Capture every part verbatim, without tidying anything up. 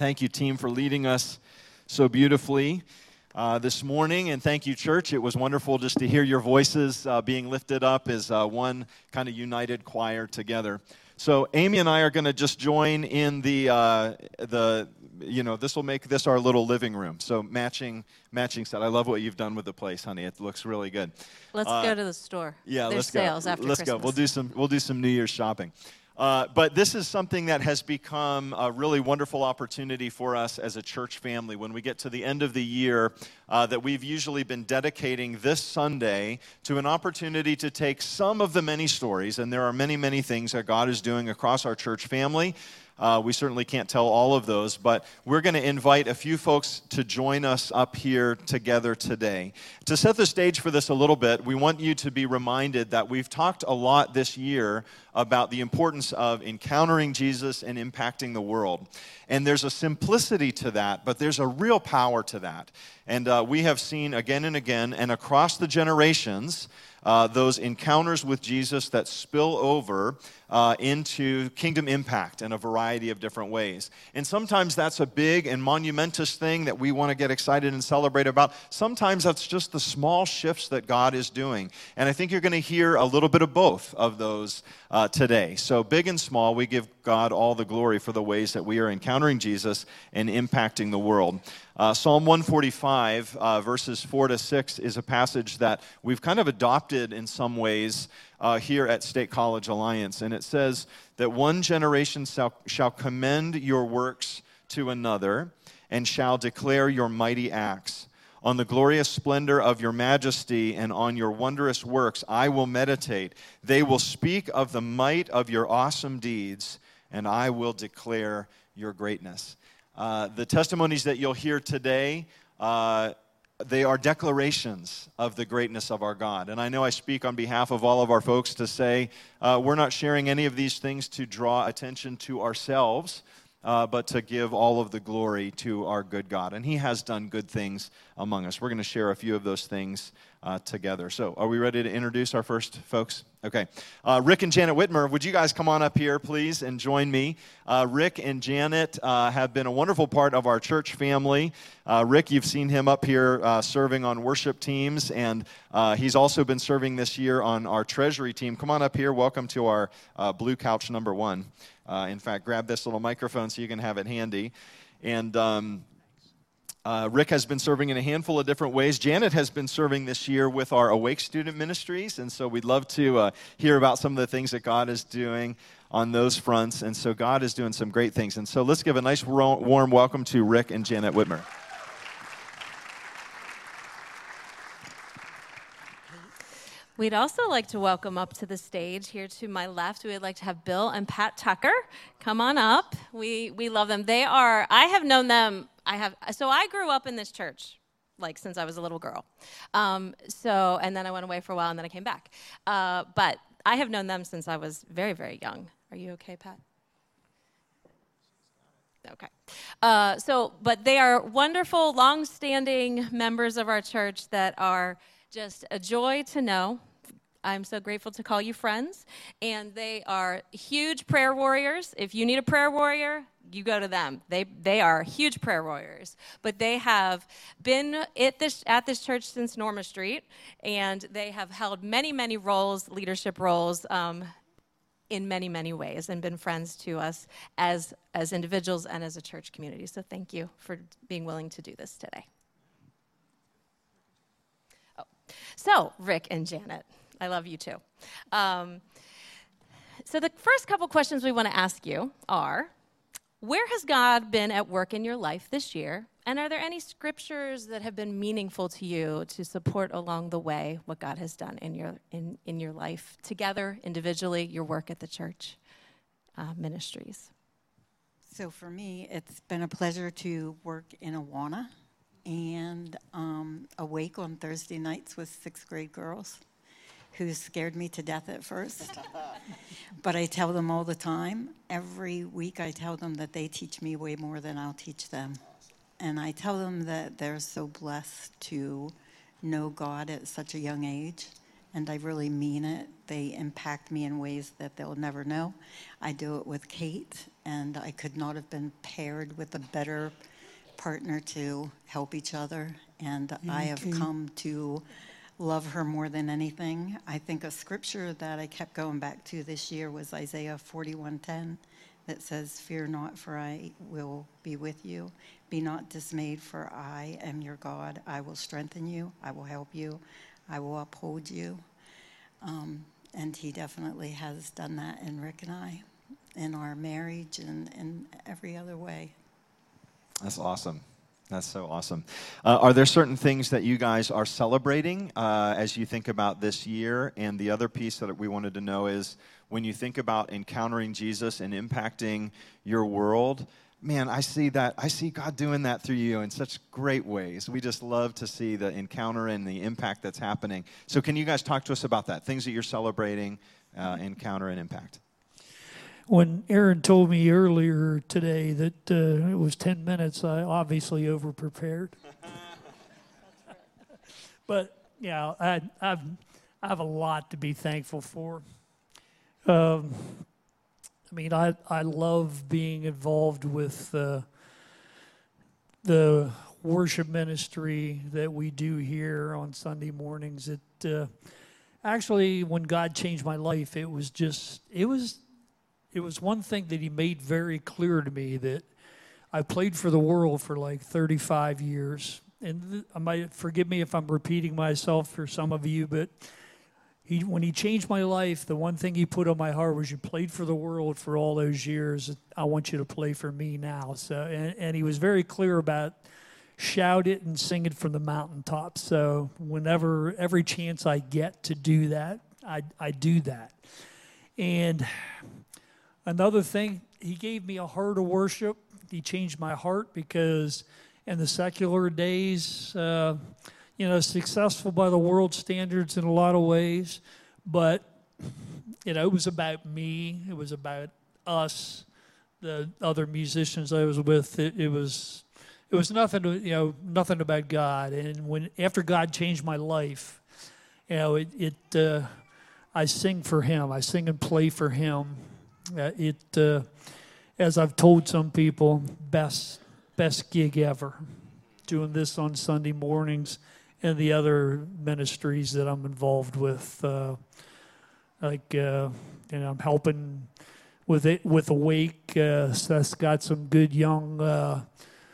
Thank you, team, for leading us so beautifully uh, this morning. And thank you, church. It was wonderful just to hear your voices uh, being lifted up as uh, one kind of united choir together. So Amy and I are going to just join in the, uh, the you know, this will make this our little living room. So matching matching set. I love what you've done with the place, honey. It looks really good. Let's uh, go to the store. Yeah, There's let's sales go. after let's Christmas. go. We'll do some. We'll do some New Year's shopping. Uh, but this is something that has become a really wonderful opportunity for us as a church family. When we get to the end of the year, uh, that we've usually been dedicating this Sunday to an opportunity to take some of the many stories, and there are many, many things that God is doing across our church family. Uh, we certainly can't tell all of those, but we're going to invite a few folks to join us up here together today. To set the stage for this a little bit, we want you to be reminded that we've talked a lot this year about the importance of encountering Jesus and impacting the world. And there's a simplicity to that, but there's a real power to that. And uh, we have seen again and again, and across the generations, Uh, those encounters with Jesus that spill over uh, into kingdom impact in a variety of different ways. And sometimes that's a big and monumentous thing that we want to get excited and celebrate about. Sometimes that's just the small shifts that God is doing. And I think you're going to hear a little bit of both of those uh, today. So big and small, we give God all the glory for the ways that we are encountering Jesus and impacting the world. Uh, Psalm one forty-five, uh, verses four to six, is a passage that we've kind of adopted in some ways uh, here at State College Alliance. And it says that one generation shall, shall commend your works to another and shall declare your mighty acts. On the glorious splendor of your majesty and on your wondrous works I will meditate. They will speak of the might of your awesome deeds, and I will declare your greatness. Uh, the testimonies that you'll hear today, uh, they are declarations of the greatness of our God. And I know I speak on behalf of all of our folks to say uh, we're not sharing any of these things to draw attention to ourselves, uh, but to give all of the glory to our good God. And He has done good things among us. We're going to share a few of those things uh, together. So are we ready to introduce our first folks? Okay. Uh, Rick and Janet Whitmer, would you guys come on up here, please, and join me? Uh, Rick and Janet uh, have been a wonderful part of our church family. Uh, Rick, you've seen him up here uh, serving on worship teams, and uh, he's also been serving this year on our treasury team. Come on up here. Welcome to our uh, blue couch number one. Uh, in fact, grab this little microphone so you can have it handy. And um, uh, Rick has been serving in a handful of different ways. Janet has been serving this year with our Awake Student Ministries, and so we'd love to uh, hear about some of the things that God is doing on those fronts. And so God is doing some great things. And so let's give a nice warm welcome to Rick and Janet Whitmer. We'd also like to welcome up to the stage here to my left. We would like to have Bill and Pat Tucker come on up. We we love them. They are, I have known them, I have, so I grew up in this church, like since I was a little girl. Um, so, and then I went away for a while and then I came back. Uh, but I have known them since I was very, very young. Are you okay, Pat? Okay. Uh, so, but they are wonderful, long-standing members of our church that are just a joy to know. I'm so grateful to call you friends. And they are huge prayer warriors. If you need a prayer warrior, you go to them. They they are huge prayer warriors. But they have been at this, at this church since Norma Street, and they have held many, many roles, leadership roles, um, in many, many ways, and been friends to us as, as individuals and as a church community. So thank you for being willing to do this today. So, Rick and Janet, I love you too. Um, so the first couple questions we want to ask you are, where has God been at work in your life this year? And are there any scriptures that have been meaningful to you to support along the way what God has done in your in, in your life, together, individually, your work at the church uh, ministries? So for me, it's been a pleasure to work in Awana and um, Awake on Thursday nights with sixth grade girls who scared me to death at first. But I tell them all the time, every week I tell them that they teach me way more than I'll teach them. And I tell them that they're so blessed to know God at such a young age and I really mean it. They impact me in ways that they'll never know. I do it with Kate, and I could not have been paired with a better partner to help each other, and yeah, I have Kate. come to love her more than anything. I think a scripture that I kept going back to this year was Isaiah forty-one ten, that says, "Fear not, for I will be with you. Be not dismayed, for I am your God. I will strengthen you. I will help you. I will uphold you." Um, and he definitely has done that in Rick and I, in our marriage and in every other way. That's awesome. That's so awesome. Uh, are there certain things that you guys are celebrating uh, as you think about this year? And the other piece that we wanted to know is, when you think about encountering Jesus and impacting your world, man, I see that. I see God doing that through you in such great ways. We just love to see the encounter and the impact that's happening. So can you guys talk to us about that? Things that you're celebrating, uh, encounter, and impact. When Aaron told me earlier today that uh, it was ten minutes, I obviously over-prepared. But, yeah, I, I've, I have a lot to be thankful for. Um, I mean, I, I love being involved with uh, the worship ministry that we do here on Sunday mornings. It uh, actually, when God changed my life, it was just, it was... It was one thing that he made very clear to me, that I played for the world for like thirty-five years. And th- I might forgive me if I'm repeating myself for some of you, but he, when he changed my life, the one thing he put on my heart was, you played for the world for all those years. I want you to play for me now. So, and, and he was very clear about shout it and sing it from the mountaintops. So whenever, every chance I get to do that, I, I do that. And another thing, he gave me a heart of worship. He changed my heart, because in the secular days, uh, you know, successful by the world standards in a lot of ways, but, you know, it was about me. It was about us, the other musicians I was with. It, it was, it was nothing, to, you know, nothing about God. And when after God changed my life, you know, it, it uh, I sing for Him. I sing and play for Him. Uh, it, uh, as I've told some people, best best gig ever, doing this on Sunday mornings, and the other ministries that I'm involved with, uh, like uh, you know, I'm helping with it with Awake. Uh, Seth's got some good young uh,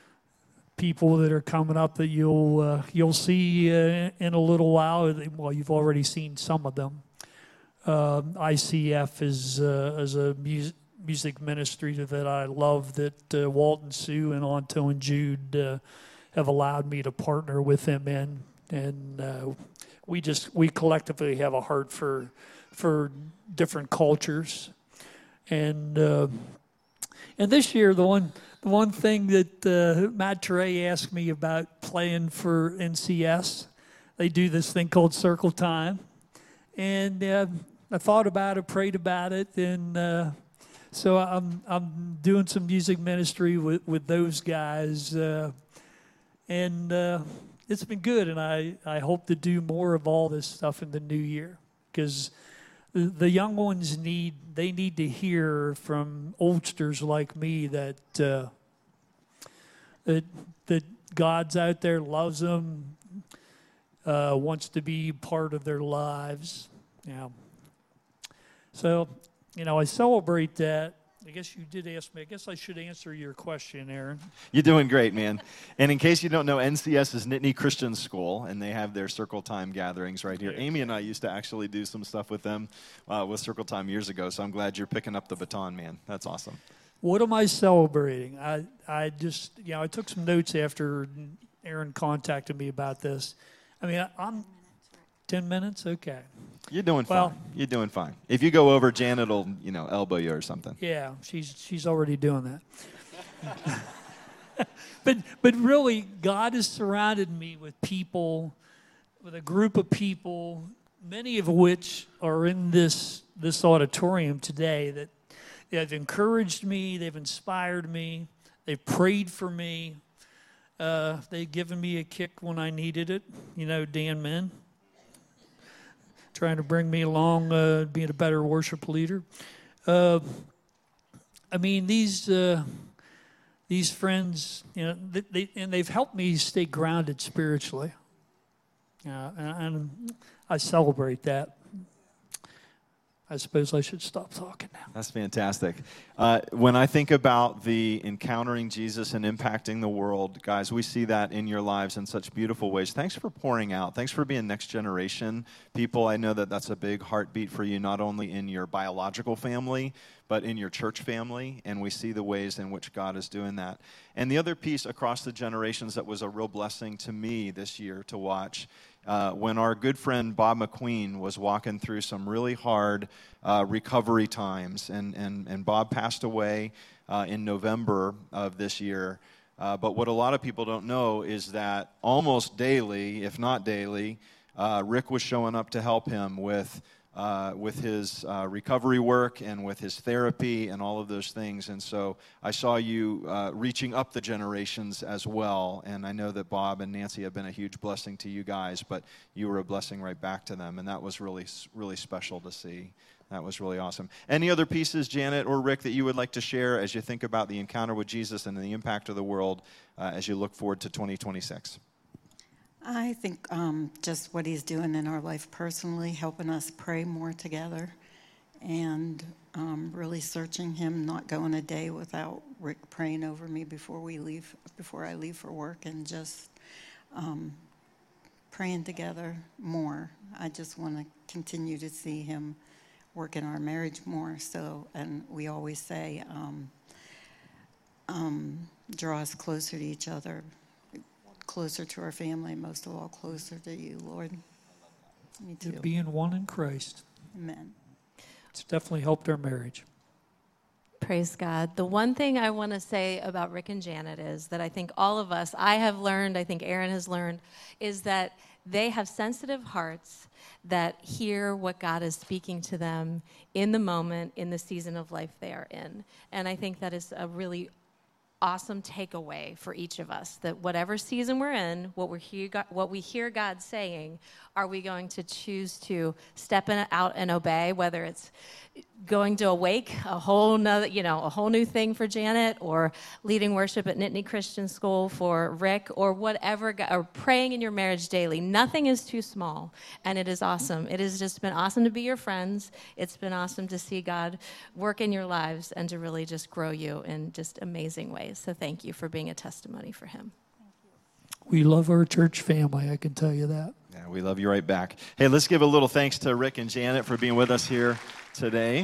people that are coming up that you'll uh, you'll see uh, in a little while. Well, you've already seen some of them. Uh, I C F is uh, is a music music ministry that I love, that uh, Walton Sue and Anto and Jude uh, have allowed me to partner with them in, and uh, we just we collectively have a heart for for different cultures, and uh, and this year the one the one thing that uh, Matt Trey asked me about playing for N C S, they do this thing called Circle Time. And uh, I thought about it, prayed about it, and uh, so I'm I'm doing some music ministry with, with those guys, uh, and uh, it's been good. And I, I hope to do more of all this stuff in the new year, because the, the young ones need they need to hear from oldsters like me that uh, that that God's out there, loves them. Uh, wants to be part of their lives. Yeah. So, you know, I celebrate that. I guess you did ask me. I guess I should answer your question, Aaron. You're doing great, man. And in case you don't know, N C S is Nittany Christian School, and they have their Circle Time gatherings right here. Yeah. Amy and I used to actually do some stuff with them uh, with Circle Time years ago, so I'm glad you're picking up the baton, man. That's awesome. What am I celebrating? I, I just, you know, I took some notes after Aaron contacted me about this. I mean, I, I'm ten minutes? Okay. You're doing well, fine. You're doing fine. If you go over, Janet will, you know, elbow you or something. Yeah, she's she's already doing that. but but really, God has surrounded me with people, with a group of people, many of which are in this this auditorium today, that they've encouraged me, they've inspired me, they've prayed for me. Uh, they've given me a kick when I needed it. You know, Dan Min. trying to bring me along, uh, being a better worship leader. Uh, I mean, these uh, these friends, you know, they, they, and they've helped me stay grounded spiritually. Uh, and, and I celebrate that. I suppose I should stop talking now. That's fantastic. Uh, when I think about the encountering Jesus and impacting the world, guys, we see that in your lives in such beautiful ways. Thanks for pouring out. Thanks for being next generation people. I know that that's a big heartbeat for you, not only in your biological family, but in your church family, and we see the ways in which God is doing that. And the other piece across the generations that was a real blessing to me this year to watch, Uh, when our good friend Bob McQueen was walking through some really hard uh, recovery times, and, and, and Bob passed away uh, in November of this year. Uh, but what a lot of people don't know is that almost daily, if not daily, uh, Rick was showing up to help him with Uh, with his uh, recovery work and with his therapy and all of those things. And so I saw you uh, reaching up the generations as well. And I know that Bob and Nancy have been a huge blessing to you guys, but you were a blessing right back to them. And that was really, really special to see. That was really awesome. Any other pieces, Janet or Rick, that you would like to share as you think about the encounter with Jesus and the impact of the world uh, as you look forward to twenty twenty-six? I think um, just what he's doing in our life personally, helping us pray more together, and um, really searching him, not going a day without Rick praying over me before we leave, before I leave for work, and just um, praying together more. I just want to continue to see him work in our marriage more. So, and we always say, um, um, draw us closer to each other, closer to our family, most of all, closer to you, Lord. Me too. To being one in Christ. Amen. It's definitely helped our marriage. Praise God. The one thing I want to say about Rick and Janet is that I think all of us, I have learned, I think Aaron has learned, is that they have sensitive hearts that hear what God is speaking to them in the moment, in the season of life they are in. And I think that is a really awesome takeaway for each of us, that whatever season we're in, what we hear, what we hear God saying, are we going to choose to step in, out and obey, whether it's going to Awake, a whole nother, you know, a whole new thing for Janet, or leading worship at Nittany Christian School for Rick, or whatever, or praying in your marriage daily. Nothing is too small, and it is awesome. It has just been awesome to be your friends. It's been awesome to see God work in your lives and to really just grow you in just amazing ways. So thank you for being a testimony for him. We love our church family, I can tell you that. Yeah, we love you right back. Hey, let's give a little thanks to Rick and Janet for being with us here today.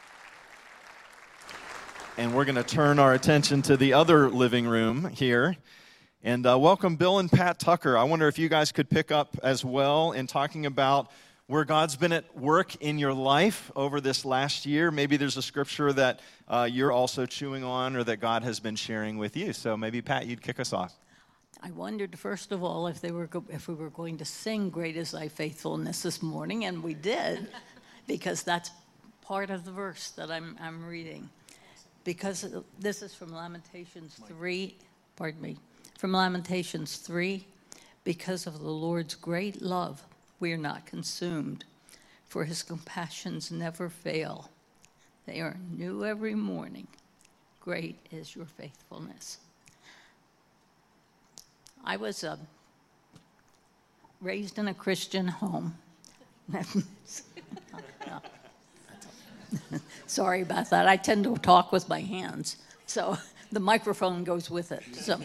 And we're going to turn our attention to the other living room here. And uh, welcome Bill and Pat Tucker. I wonder if you guys could pick up as well in talking about where God's been at work in your life over this last year. Maybe there's a scripture that uh, you're also chewing on or that God has been sharing with you. So maybe, Pat, you'd kick us off. I wondered, first of all, if they were go- if we were going to sing Great Is Thy Faithfulness this morning, and we did, because that's part of the verse that I'm I'm reading. Because this is from Lamentations three, pardon me, from Lamentations three, because of the Lord's great love, we are not consumed, for his compassions never fail. They are new every morning. Great is your faithfulness. I was uh, raised in a Christian home. no. Sorry about that. I tend to talk with my hands, so the microphone goes with it. So,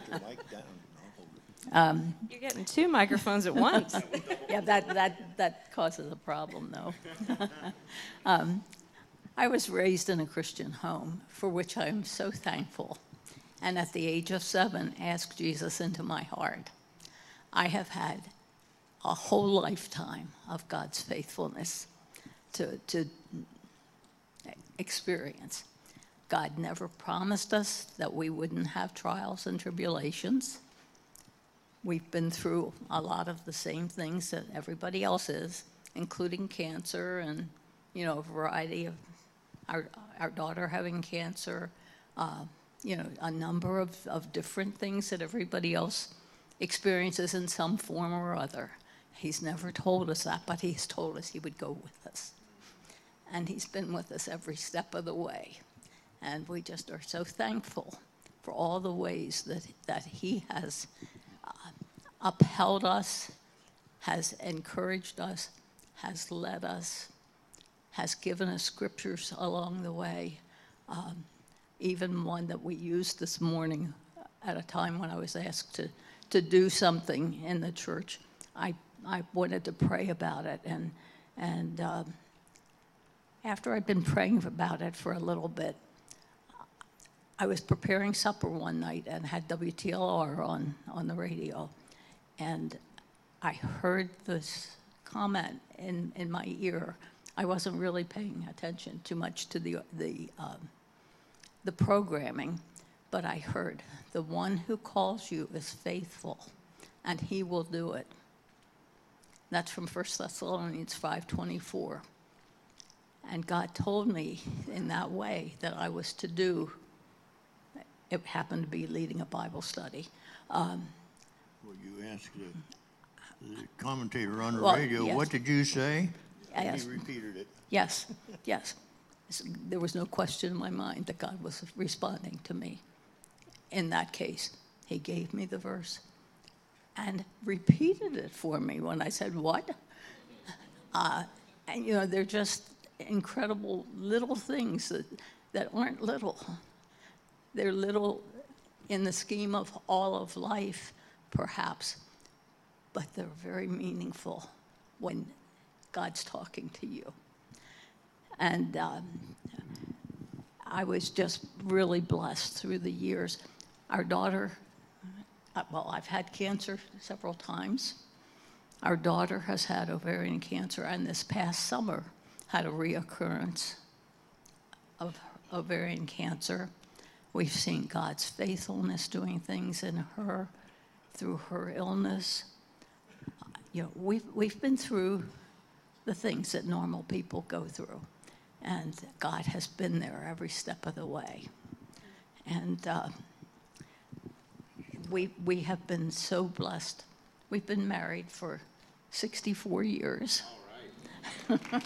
um, You're getting two microphones at once. yeah, that that that causes a problem, though. um, I was raised in a Christian home, for which I am so thankful. And at the age of seven, asked Jesus into my heart. I have had a whole lifetime of God's faithfulness to, to experience. God never promised us that we wouldn't have trials and tribulations. We've been through a lot of the same things that everybody else is, including cancer and, you know, a variety of our, our daughter having cancer, uh, you know, a number of, of different things that everybody else experiences in some form or other. He's never told us that, but he's told us he would go with us. And he's been with us every step of the way. And we just are so thankful for all the ways that, that he has uh, upheld us, has encouraged us, has led us, has given us scriptures along the way. Um, even one that we used this morning at a time when I was asked to, to do something in the church. I, I wanted to pray about it. And, and um, after I'd been praying about it for a little bit, I was preparing supper one night and had W T L R on, on the radio. And I heard this comment in, in my ear. I wasn't really paying attention too much to the, the, um, the programming, but I heard, the one who calls you is faithful, and he will do it. That's from First Thessalonians five twenty-four. And God told me in that way that I was to do. It happened to be leading a Bible study. Um, well, you asked the, the commentator on the well, radio, yes. what did you say? And Yes. he repeated it. Yes, yes. There was no question in my mind that God was responding to me. In that case, he gave me the verse and repeated it for me when I said, what? Uh, and, you know, they're just incredible little things that, that aren't little. They're little in the scheme of all of life, perhaps, but they're very meaningful when God's talking to you. And um, I was just really blessed through the years. Our daughter, uh, well, I've had cancer several times. Our daughter has had ovarian cancer, and this past summer had a reoccurrence of ovarian cancer. We've seen God's faithfulness doing things in her through her illness. You know, we've, we've been through the things that normal people go through, and God has been there every step of the way. And uh, we, we have been so blessed. We've been married for sixty-four years. All right.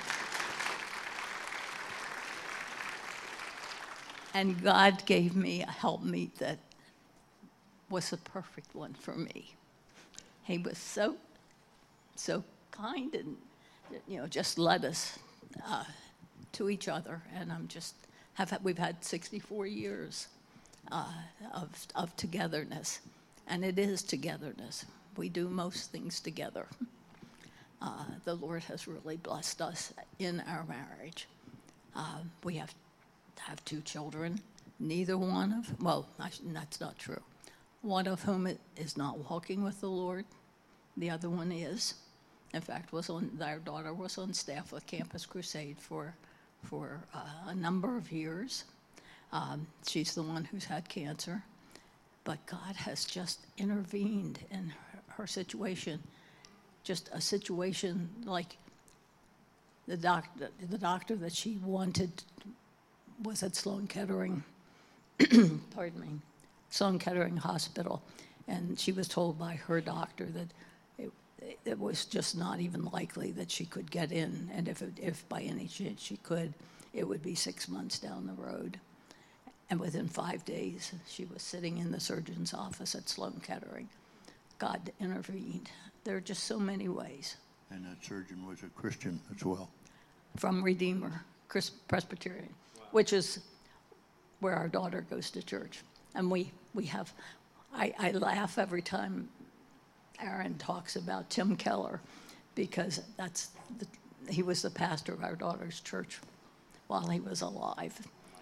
And God gave me a helpmeet that was the perfect one for me. He was so, so kind and, you know, just led us uh, to each other. And I'm just, have we've had sixty-four years uh, of, of togetherness. And it is togetherness. We do most things together. Uh, the Lord has really blessed us in our marriage. Uh, we have have two children, neither one of, well, I, that's not true. One of whom is not walking with the Lord. The other one is. In fact, was on, our daughter was on staff with Campus Crusade for, for uh, a number of years. Um, she's the one who's had cancer. But God has just intervened in her, her situation. Just a situation like the doctor, the doctor that she wanted was at Sloan Kettering, pardon me, Sloan Kettering Hospital, and she was told by her doctor that it, it was just not even likely that she could get in, and if, it, if by any chance she could, it would be six months down the road. And within five days, she was sitting in the surgeon's office at Sloan Kettering. God intervened. There are just so many ways. And that surgeon was a Christian as well. From Redeemer Chris Presbyterian, wow. Which is where our daughter goes to church. And we, we have, I, I laugh every time Aaron talks about Tim Keller, because that's the, he was the pastor of our daughter's church while he was alive.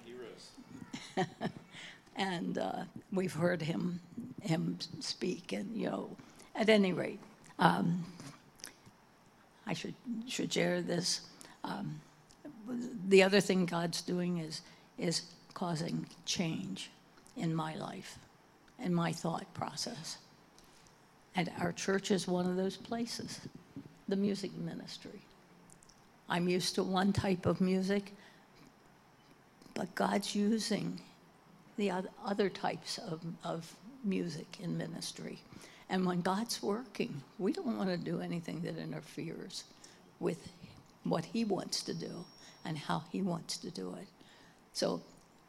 My heroes. And uh, we've heard him him speak, and you know, at any rate, um, I should should share this. Um, the other thing God's doing is is causing change in my life, in my thought process. And our church is one of those places, the music ministry. I'm used to one type of music, but God's using the other types of, of music in ministry. And when God's working, we don't want to do anything that interferes with what he wants to do and how he wants to do it. So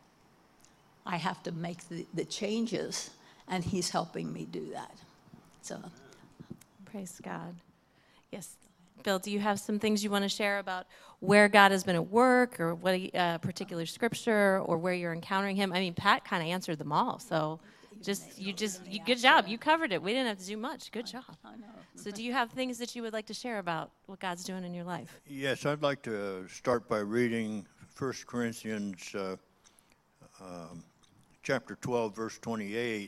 I have to make the, the changes, and he's helping me do that. So, praise God. Yes. Bill, do you have some things you want to share about where God has been at work, or what a uh, particular scripture, or where you're encountering him? I mean, Pat kind of answered them all, so just you just you, good job. You covered it. We didn't have to do much. Good job. I know. So do you have things that you would like to share about what God's doing in your life? Yes, I'd like to start by reading First Corinthians uh, um, chapter twelve, verse twenty-eight,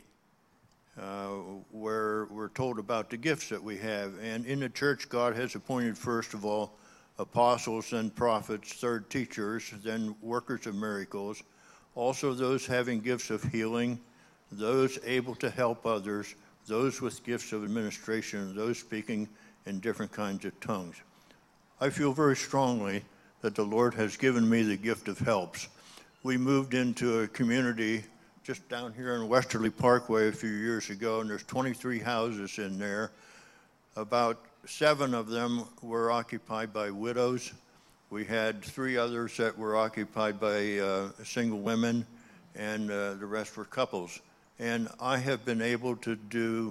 uh, where we're told about the gifts that we have. And in the church, God has appointed, first of all, apostles, then prophets, third teachers, then workers of miracles, also those having gifts of healing, those able to help others, those with gifts of administration, those speaking in different kinds of tongues. I feel very strongly that the Lord has given me the gift of helps. We moved into a community just down here in Westerly Parkway a few years ago, and there's twenty-three houses in there. About seven of them were occupied by widows. We had three others that were occupied by uh, single women, and uh, the rest were couples. And I have been able to do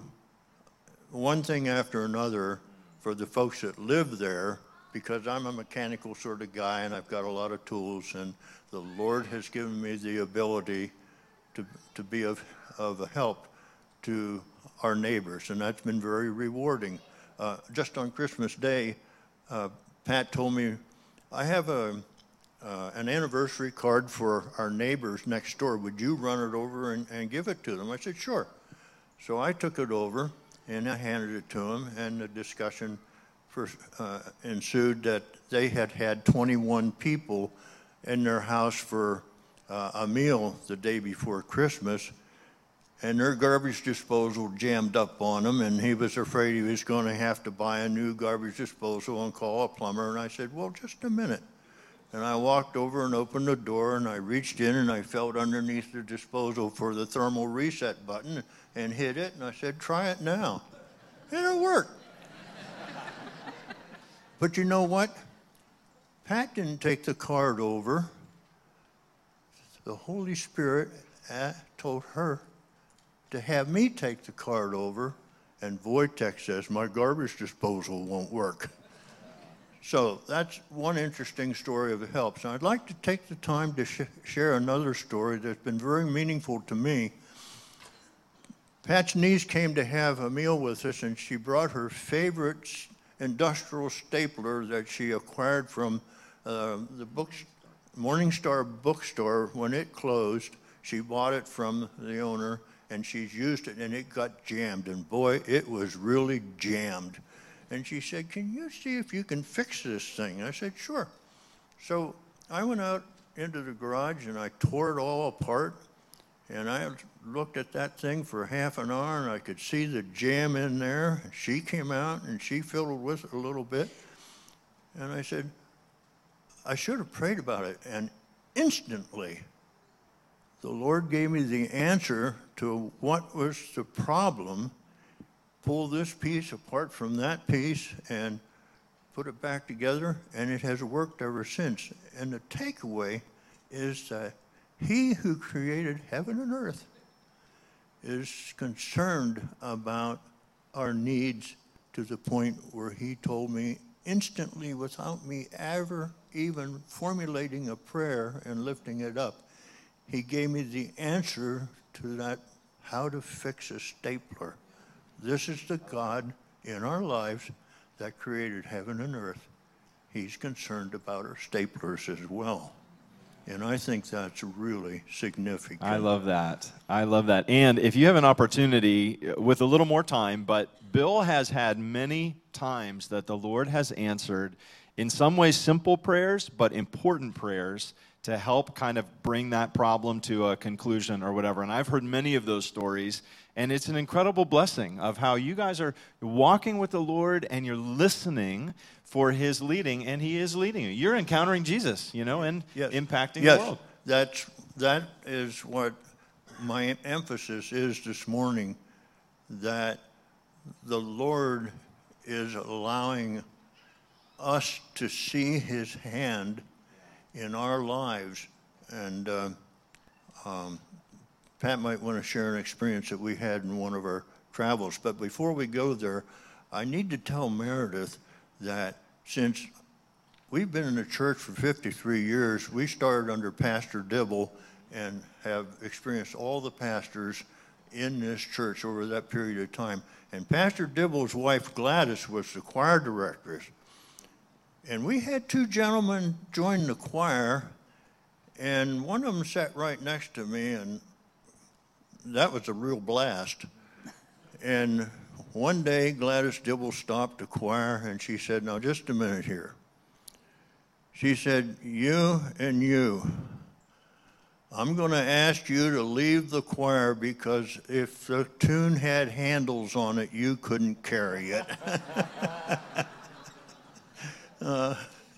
one thing after another for the folks that live there, because I'm a mechanical sort of guy and I've got a lot of tools, and the Lord has given me the ability to, to be of, of a help to our neighbors, and that's been very rewarding. Uh, just on Christmas Day, uh, Pat told me, I have a Uh, an anniversary card for our neighbors next door. Would you run it over and, and give it to them? I said, sure. So I took it over and I handed it to them, and the discussion first, uh, ensued that they had had twenty-one people in their house for uh, a meal the day before Christmas, and their garbage disposal jammed up on them, and he was afraid he was going to have to buy a new garbage disposal and call a plumber. And I said, well, just a minute. And I walked over and opened the door, and I reached in and I felt underneath the disposal for the thermal reset button and hit it, and I said, try it now. And it worked. But you know what? Pat didn't take the card over. The Holy Spirit told her to have me take the card over, and Wojtek says, my garbage disposal won't work. So that's one interesting story of helps. And I'd like to take the time to sh- share another story that's been very meaningful to me. Pat's niece came to have a meal with us, and she brought her favorite industrial stapler that she acquired from uh, the books, Morningstar bookstore. When it closed, she bought it from the owner, and she's used it, and it got jammed. And boy, it was really jammed. And she said, can you see if you can fix this thing? And I said, sure. So I went out into the garage and I tore it all apart. And I looked at that thing for half an hour, and I could see the jam in there. She came out and she fiddled with it a little bit. And I said, I should have prayed about it. And instantly, the Lord gave me the answer to what was the problem. Pull this piece apart from that piece and put it back together, and it has worked ever since. And the takeaway is that he who created heaven and earth is concerned about our needs to the point where he told me instantly, without me ever even formulating a prayer and lifting it up, he gave me the answer to that, how to fix a stapler. This is the God in our lives that created heaven and earth. He's concerned about our staplers as well. And I think that's really significant. I love that. I love that. And if you have an opportunity with a little more time, but Bill has had many times that the Lord has answered in some ways simple prayers, but important prayers to help kind of bring that problem to a conclusion or whatever. And I've heard many of those stories, and it's an incredible blessing of how you guys are walking with the Lord and you're listening for his leading, and he is leading you. You're encountering Jesus, you know, and yes. impacting yes. the world. That's, that is what my emphasis is this morning, that the Lord is allowing us to see his hand in our lives. And uh, um, Pat might want to share an experience that we had in one of our travels. But before we go there, I need to tell Meredith that since we've been in the church for fifty-three years, we started under Pastor Dibble and have experienced all the pastors in this church over that period of time. And Pastor Dibble's wife, Gladys, was the choir director. And we had two gentlemen join the choir, and one of them sat right next to me, and that was a real blast. And one day, Gladys Dibble stopped the choir, and she said, "Now, just a minute here." She said, "You and you, I'm going to ask you to leave the choir because if the tune had handles on it, you couldn't carry it." uh,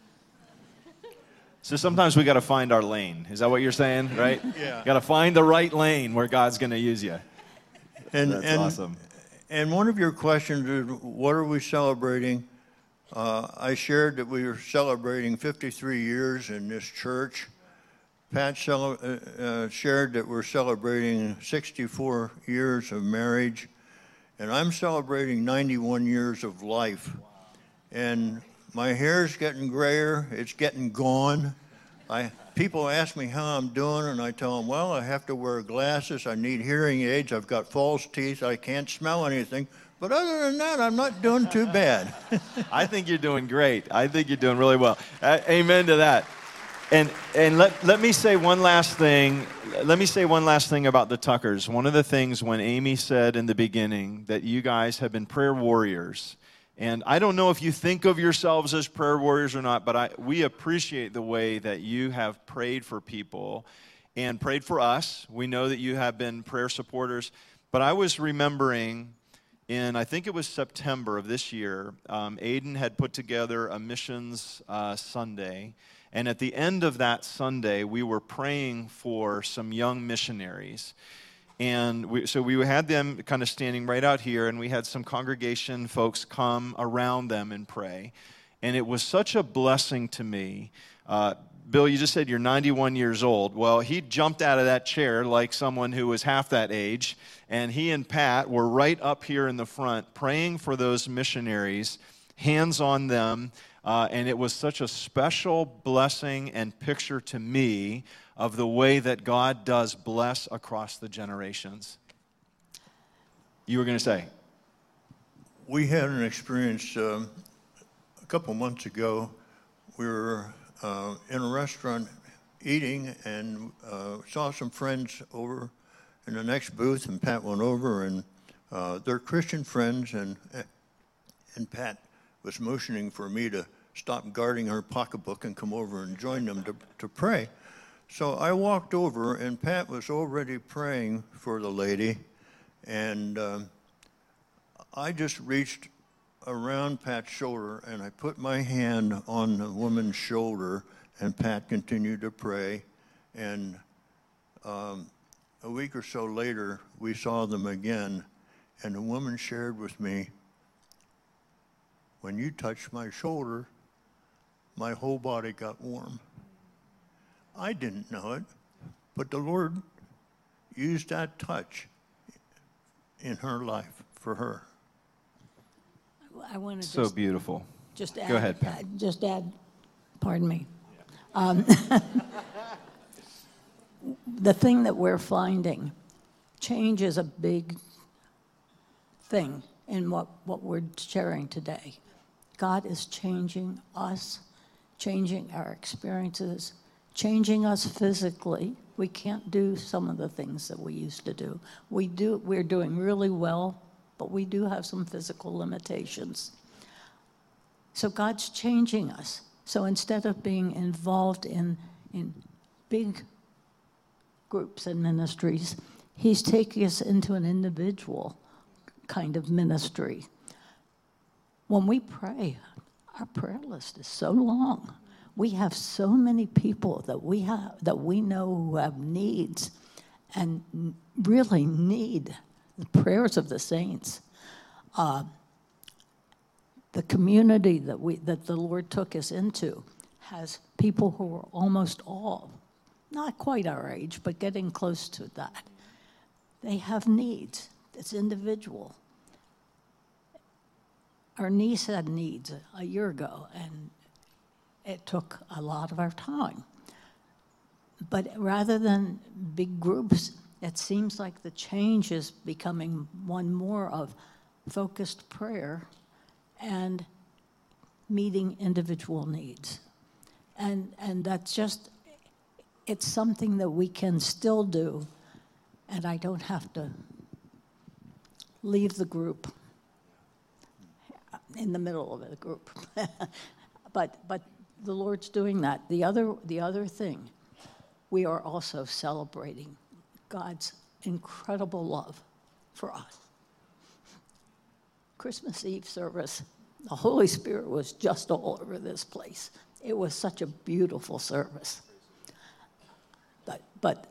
So sometimes we got to find our lane. Is that what you're saying, right? Yeah. Got to find the right lane where God's going to use you. and, That's and, awesome. And one of your questions is, what are we celebrating? Uh, I shared that we were celebrating fifty-three years in this church. Pat cele- uh, uh, shared that we're celebrating sixty-four years of marriage, and I'm celebrating ninety-one years of life. Wow. And my hair's getting grayer, it's getting gone. I, people ask me how I'm doing, and I tell them, well, I have to wear glasses, I need hearing aids, I've got false teeth, I can't smell anything. But other than that, I'm not doing too bad. I think you're doing great. I think you're doing really well. Uh, amen to that. And and let, let me say one last thing. Let me say one last thing about the Tuckers. One of the things when Amy said in the beginning that you guys have been prayer warriors, and I don't know if you think of yourselves as prayer warriors or not, but I, we appreciate the way that you have prayed for people and prayed for us. We know that you have been prayer supporters. But I was remembering in, I think it was September of this year, um, Aiden had put together a missions uh, Sunday. And at the end of that Sunday, we were praying for some young missionaries. And we, so we had them kind of standing right out here, and we had some congregation folks come around them and pray. And it was such a blessing to me. Uh, Bill, you just said you're ninety-one years old. Well, he jumped out of that chair like someone who was half that age, and he and Pat were right up here in the front praying for those missionaries, hands on them. Uh, and it was such a special blessing and picture to me of the way that God does bless across the generations. You were going to say? We had an experience um, a couple months ago. We were uh, in a restaurant eating and uh, saw some friends over in the next booth, and Pat went over, and uh, they're Christian friends, and and Pat was motioning for me to stop guarding her pocketbook and come over and join them to, to pray. So I walked over, and Pat was already praying for the lady, and um, I just reached around Pat's shoulder, and I put my hand on the woman's shoulder, and Pat continued to pray. And um, a week or so later, we saw them again, and the woman shared with me, "When you touched my shoulder, my whole body got warm." I didn't know it, but the Lord used that touch in her life for her. I want to So just, beautiful. just add, Go ahead, Pat. uh, just add, pardon me. Um, the thing that we're finding, change is a big thing in what, what we're sharing today. God is changing us, changing our experiences, changing us physically. We can't do some of the things that we used to do. We do, we're doing really well, but we do have some physical limitations. So God's changing us. So instead of being involved in, in big groups and ministries, he's taking us into an individual kind of ministry. When we pray, our prayer list is so long. We have so many people that we have that we know who have needs and really need the prayers of the saints. uh, the community that we that the Lord took us into has people who are almost all, not quite our age, but getting close to that. They have needs. It's individual. Our niece had needs a year ago, and it took a lot of our time. But rather than big groups, it seems like the change is becoming one more of focused prayer and meeting individual needs. And, and that's just, it's something that we can still do, and I don't have to leave the group in the middle of the group. but, but the Lord's doing that. The other, the other thing, we are also celebrating God's incredible love for us. Christmas Eve service, the Holy Spirit was just all over this place. It was such a beautiful service. But, but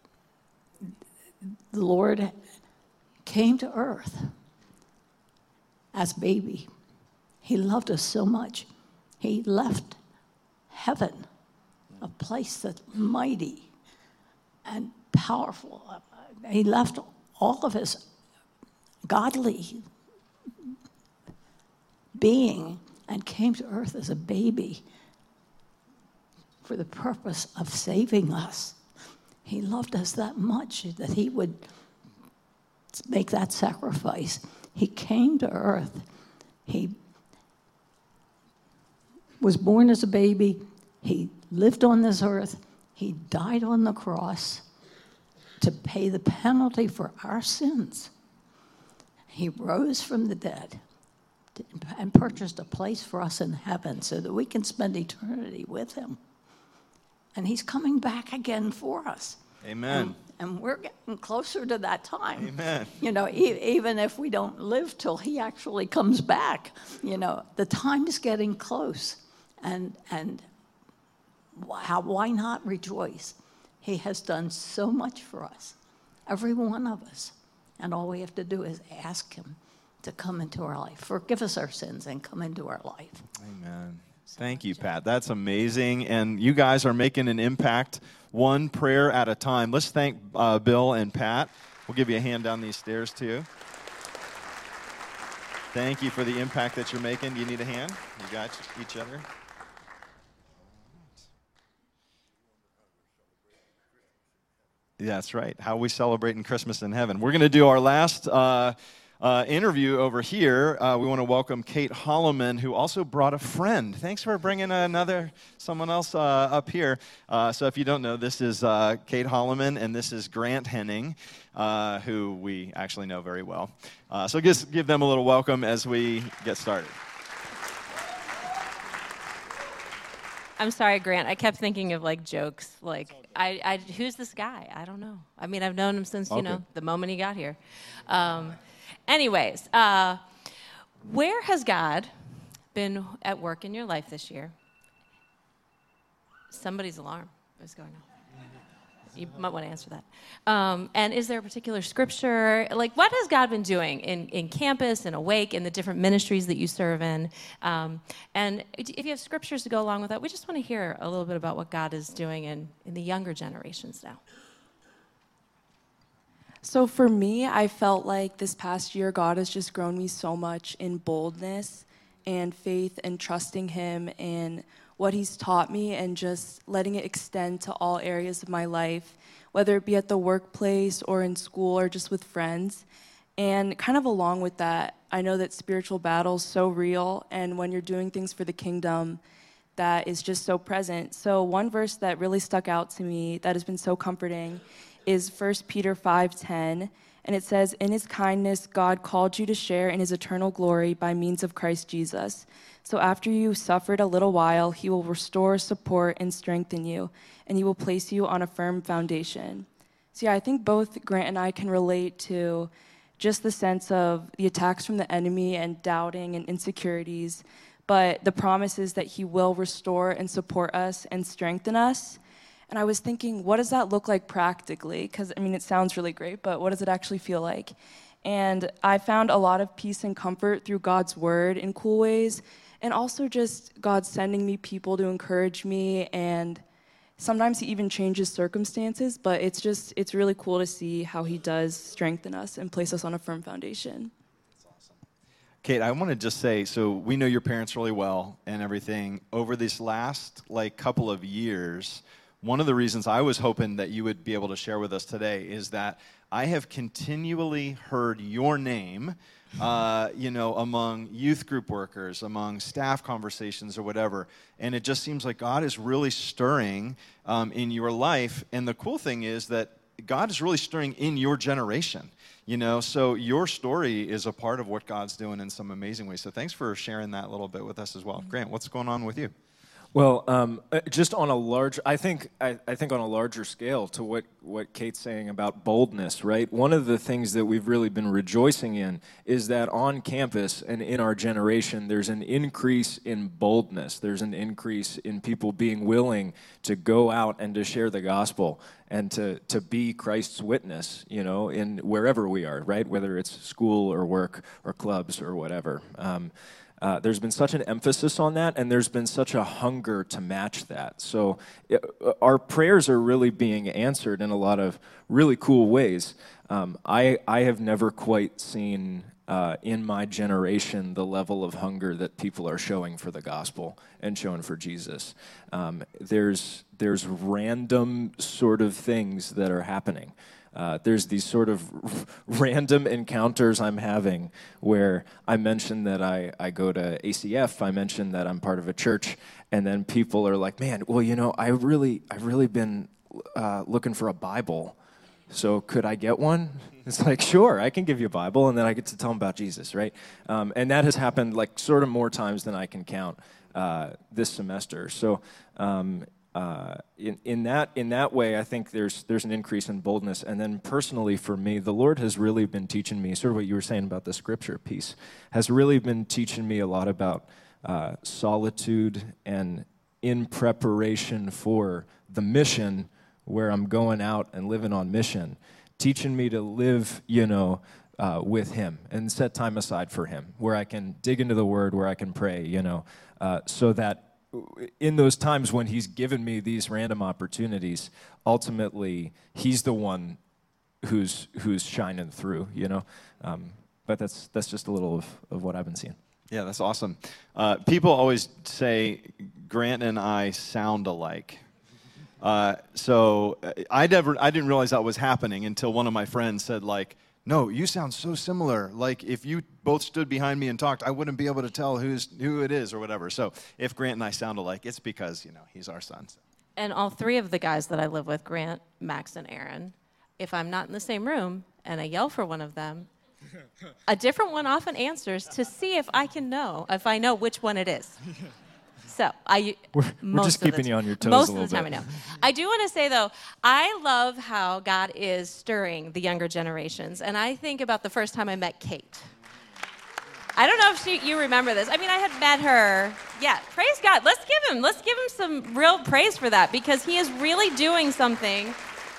the Lord came to earth as baby. He loved us so much. He left heaven, a place that's mighty and powerful. He left all of his godly being and came to earth as a baby for the purpose of saving us. He loved us that much that he would make that sacrifice. He came to earth. He was born as a baby. He lived on this earth. He died on the cross to pay the penalty for our sins. He rose from the dead and purchased a place for us in heaven so that we can spend eternity with him. And he's coming back again for us. Amen. And, and we're getting closer to that time. Amen. You know, e- even if we don't live till he actually comes back, you know, the time is getting close. And, and how, why not rejoice? He has done so much for us, every one of us. And all we have to do is ask him to come into our life. Forgive us our sins and come into our life. Amen. Thank you, Pat. That's amazing. And you guys are making an impact one prayer at a time. Let's thank uh, Bill and Pat. We'll give you a hand down these stairs, too. Thank you for the impact that you're making. Do you need a hand? You got each other? That's right. How we celebrating Christmas in heaven. We're going to do our last uh, uh, interview over here. Uh, we want to welcome Kate Holloman, who also brought a friend. Thanks for bringing another someone else uh, up here. Uh, so if you don't know, this is uh, Kate Holloman, and this is Grant Henning, uh, who we actually know very well. Uh, so just give them a little welcome as we get started. I'm sorry, Grant. I kept thinking of like jokes. Like, I, I, who's this guy? I don't know. I mean, I've known him since, you Okay. know, the moment he got here. Um, anyways, uh, where has God been at work in your life this year? Somebody's alarm is going off. You might want to answer that. Um, and is there a particular scripture? Like, what has God been doing in, in campus and Awake and the different ministries that you serve in? Um, and if you have scriptures to go along with that, we just want to hear a little bit about what God is doing in, in the younger generations now. So for me, I felt like this past year, God has just grown me so much in boldness and faith and trusting him and what he's taught me and just letting it extend to all areas of my life, whether it be at the workplace or in school or just with friends. And kind of along with that, I know that spiritual battle is so real, and when you're doing things for the kingdom, that is just so present. So one verse that really stuck out to me that has been so comforting is First Peter five ten, and it says, "In his kindness, God called you to share in his eternal glory by means of Christ Jesus. So after you suffered a little while, he will restore, support, and strengthen you, and he will place you on a firm foundation." So yeah, I think both Grant and I can relate to just the sense of the attacks from the enemy and doubting and insecurities, but the promise is that he will restore and support us and strengthen us. And I was thinking, what does that look like practically? Because, I mean, it sounds really great, but what does it actually feel like? And I found a lot of peace and comfort through God's word in cool ways, and also just God sending me people to encourage me, and sometimes he even changes circumstances, but it's just, it's really cool to see how he does strengthen us and place us on a firm foundation. Kate, I want to just say, so we know your parents really well and everything. Over this last like couple of years, one of the reasons I was hoping that you would be able to share with us today is that I have continually heard your name, uh, you know, among youth group workers, among staff conversations or whatever, and it just seems like God is really stirring um, in your life. And the cool thing is that God is really stirring in your generation. You know, so your story is a part of what God's doing in some amazing ways. So thanks for sharing that a little bit with us as well. Grant, what's going on with you? Well, um, just on a large, I think, I, I think on a larger scale to what, what Kate's saying about boldness, right? One of the things that we've really been rejoicing in is that on campus and in our generation, there's an increase in boldness. There's an increase in people being willing to go out and to share the gospel and to, to be Christ's witness, you know, in wherever we are, right? Whether it's school or work or clubs or whatever. Um, Uh, there's been such an emphasis on that, and there's been such a hunger to match that. So it, our prayers are really being answered in a lot of really cool ways. Um, I, I have never quite seen uh, in my generation the level of hunger that people are showing for the gospel and showing for Jesus. Um, there's, there's random sort of things that are happening. Uh, there's these sort of r- random encounters I'm having where I mention that I, I go to A C F, I mention that I'm part of a church, and then people are like, man, well, you know, I really, I've really been uh, looking for a Bible, so could I get one? It's like, sure, I can give you a Bible, and then I get to tell them about Jesus, right? Um, and that has happened like sort of more times than I can count uh, this semester. So um Uh, in, in that in that way, I think there's there's an increase in boldness. And then personally for me, the Lord has really been teaching me, sort of what you were saying about the scripture piece, has really been teaching me a lot about uh, solitude and in preparation for the mission where I'm going out and living on mission, teaching me to live, you know, uh, with him and set time aside for him, where I can dig into the word, where I can pray, you know, uh, so that in those times when he's given me these random opportunities, ultimately he's the one who's who's shining through, you know. Um, but that's that's just a little of, of what I've been seeing. Yeah, that's awesome. Uh, people always say Grant and I sound alike. Uh, so I never I didn't realize that was happening until one of my friends said, like, no, you sound so similar. Like, if you both stood behind me and talked, I wouldn't be able to tell who's who it is or whatever. So if Grant and I sound alike, it's because, you know, he's our son. So. And all three of the guys that I live with, Grant, Max, and Aaron, if I'm not in the same room and I yell for one of them, a different one often answers to see if I can know, if I know which one it is. So I we're, we're just keeping you on your toes most a little of the time bit. I know. I do want to say though, I love how God is stirring the younger generations, and I think about the first time I met Kate. I don't know if she, you remember this. I mean, I had met her. Yeah, praise God. Let's give him. Let's give him some real praise for that, because he is really doing something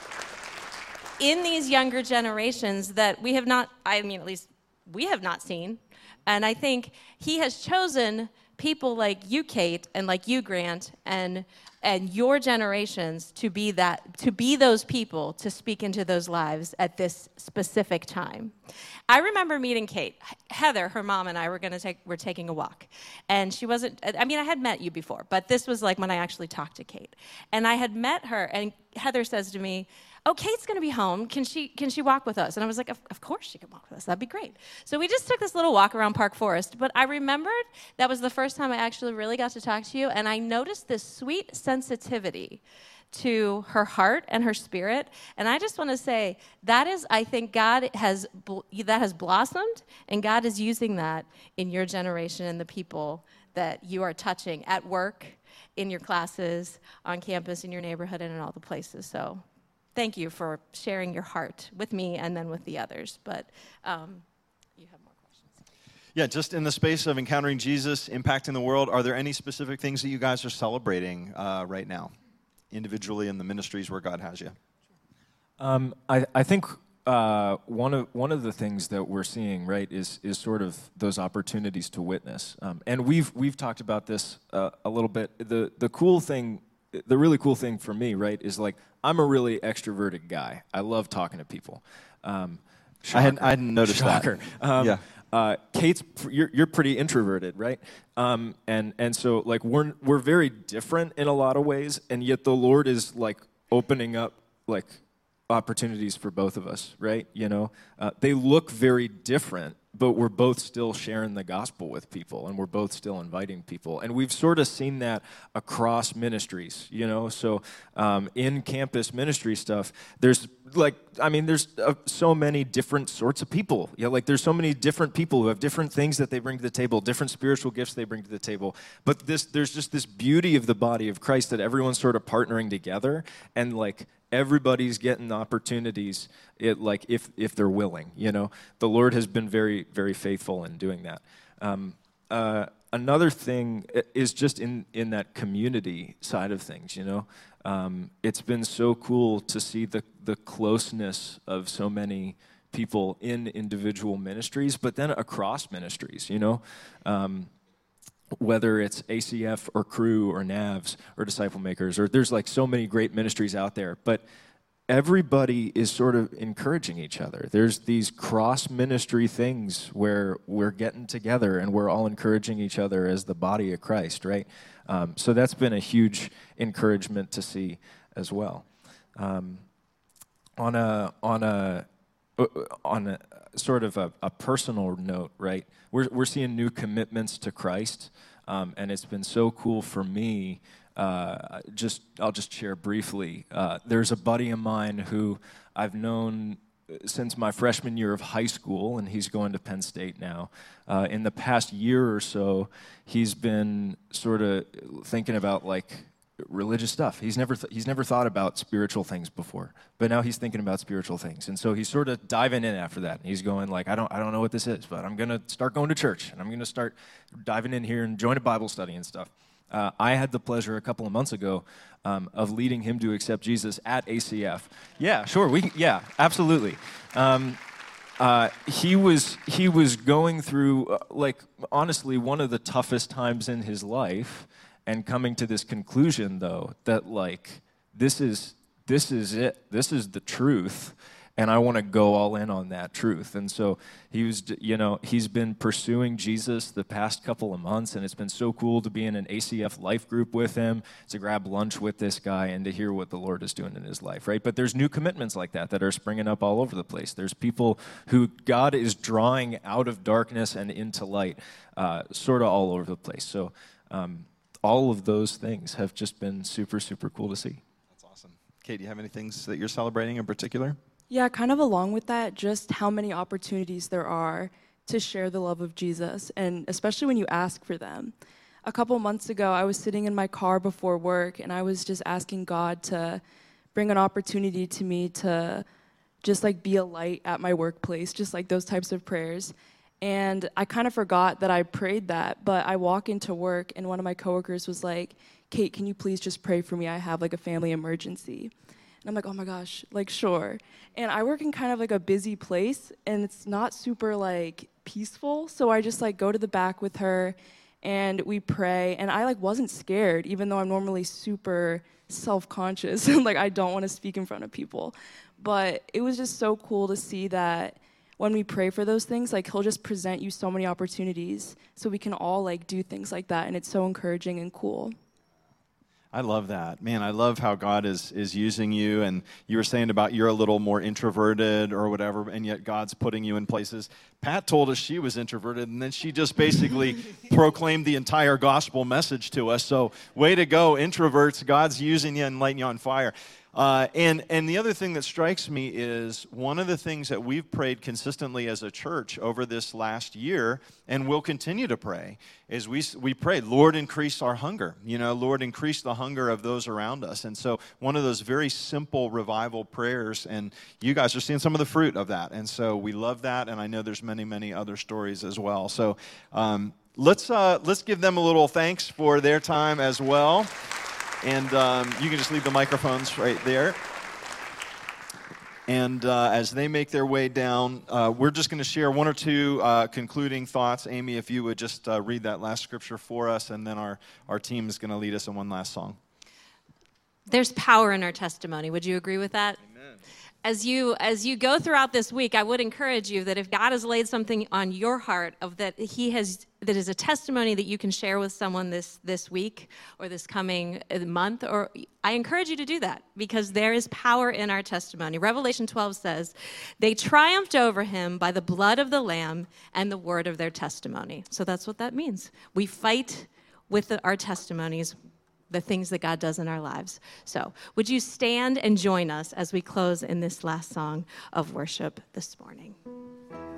in these younger generations that we have not. I mean, at least we have not seen, and I think he has chosen people like you, Kate, and like you, Grant, and and your generations to be that, to be those people to speak into those lives at this specific time. I remember meeting Kate. Heather, her mom, and I were going to take were taking a walk, and she wasn't. I mean, I had met you before, but this was like when I actually talked to Kate, and I had met her, and Heather says to me, oh, Kate's going to be home. Can she can she walk with us? And I was like, of, of course she can walk with us. That'd be great. So we just took this little walk around Park Forest. But I remembered that was the first time I actually really got to talk to you. And I noticed this sweet sensitivity to her heart and her spirit. And I just want to say that is, I think God has, that has blossomed. And God is using that in your generation and the people that you are touching at work, in your classes, on campus, in your neighborhood, and in all the places. So thank you for sharing your heart with me and then with the others. But um, you have more questions. Yeah, just in the space of encountering Jesus, impacting the world, are there any specific things that you guys are celebrating uh, right now, individually in the ministries where God has you? Um, I, I think uh, one of one of the things that we're seeing, right, is is sort of those opportunities to witness. Um, and we've we've talked about this uh, a little bit. The the cool thing, the really cool thing for me, right, is like I'm a really extroverted guy. I love talking to people. Um, I hadn't I hadn't noticed shocker. that. Um, yeah. Uh, Kate's, you're you're pretty introverted, right? Um, and and so like we're we're very different in a lot of ways, and yet the Lord is like opening up like opportunities for both of us, right? You know, uh, they look very different, but we're both still sharing the gospel with people, and we're both still inviting people. And we've sort of seen that across ministries, you know? So um, in campus ministry stuff, there's like, I mean, there's uh, so many different sorts of people. Yeah, like there's so many different people who have different things that they bring to the table, different spiritual gifts they bring to the table. But this, there's just this beauty of the body of Christ that everyone's sort of partnering together, and like everybody's getting opportunities, it, like if if they're willing, you know. The Lord has been very, very faithful in doing that. Um, uh, another thing is just in, in that community side of things, you know. Um, it's been so cool to see the, the closeness of so many people in individual ministries, but then across ministries, you know. Um, whether it's A C F or Crew or N A V S or Disciple Makers, or there's like so many great ministries out there, but everybody is sort of encouraging each other. There's these cross-ministry things where we're getting together and we're all encouraging each other as the body of Christ, right? Um, so that's been a huge encouragement to see as well. Um, on a on a on a sort of a, a personal note, right? We're we're seeing new commitments to Christ, um, and it's been so cool for me. Uh, just I'll just share briefly. Uh, there's a buddy of mine who I've known since my freshman year of high school, and he's going to Penn State now. Uh, in the past year or so, he's been sort of thinking about like religious stuff. He's never th- he's never thought about spiritual things before, but now he's thinking about spiritual things, and so he's sort of diving in after that. And he's going like, I don't I don't know what this is, but I'm gonna start going to church, and I'm gonna start diving in here and join a Bible study and stuff. Uh, I had the pleasure a couple of months ago um, of leading him to accept Jesus at A C F. Yeah, sure, we yeah, absolutely. Um, uh, he was he was going through uh, like honestly one of the toughest times in his life. And coming to this conclusion, though, that like this is this is it, this is the truth, and I want to go all in on that truth. And so he was, you know, he's been pursuing Jesus the past couple of months, and it's been so cool to be in an A C F life group with him, to grab lunch with this guy, and to hear what the Lord is doing in his life, right? But there's new commitments like that that are springing up all over the place. There's people who God is drawing out of darkness and into light, uh, sort of all over the place. So. Um, All of those things have just been super, super cool to see. That's awesome. Kate, do you have any things that you're celebrating in particular? Yeah, kind of along with that, just how many opportunities there are to share the love of Jesus, and especially when you ask for them. A couple months ago, I was sitting in my car before work, and I was just asking God to bring an opportunity to me to just like be a light at my workplace, just like those types of prayers. And I kind of forgot that I prayed that, but I walk into work and one of my coworkers was like, Kate, can you please just pray for me? I have like a family emergency. And I'm like, oh my gosh, like sure. And I work in kind of like a busy place and it's not super like peaceful. So I just like go to the back with her and we pray. And I like wasn't scared, even though I'm normally super self-conscious. Like I don't want to speak in front of people. But it was just so cool to see that when we pray for those things, like he'll just present you so many opportunities so we can all like do things like that, and it's so encouraging and cool. I love that. Man, I love how God is is using you, and you were saying about you're a little more introverted or whatever, and yet God's putting you in places. Pat told us she was introverted, and then she just basically proclaimed the entire gospel message to us. So way to go, introverts. God's using you and lighting you on fire. Uh, and, and the other thing that strikes me is one of the things that we've prayed consistently as a church over this last year, and will continue to pray, is we, we prayed, Lord, increase our hunger. You know, Lord, increase the hunger of those around us. And so one of those very simple revival prayers, and you guys are seeing some of the fruit of that. And so we love that, and I know there's many, many other stories as well. So um, let's uh, let's give them a little thanks for their time as well. And um, you can just leave the microphones right there. And uh, as they make their way down, uh, we're just going to share one or two uh, concluding thoughts. Amy, if you would just uh, read that last scripture for us, and then our, our team is going to lead us in one last song. There's power in our testimony. Would you agree with that? Amen. As you as you go throughout this week, I would encourage you that if God has laid something on your heart of that He has that is a testimony that you can share with someone this this week or this coming month, or I encourage you to do that, because there is power in our testimony. Revelation twelve says, "They triumphed over him by the blood of the Lamb and the word of their testimony." So that's what that means. We fight with the, our testimonies, the things that God does in our lives. So would you stand and join us as we close in this last song of worship this morning?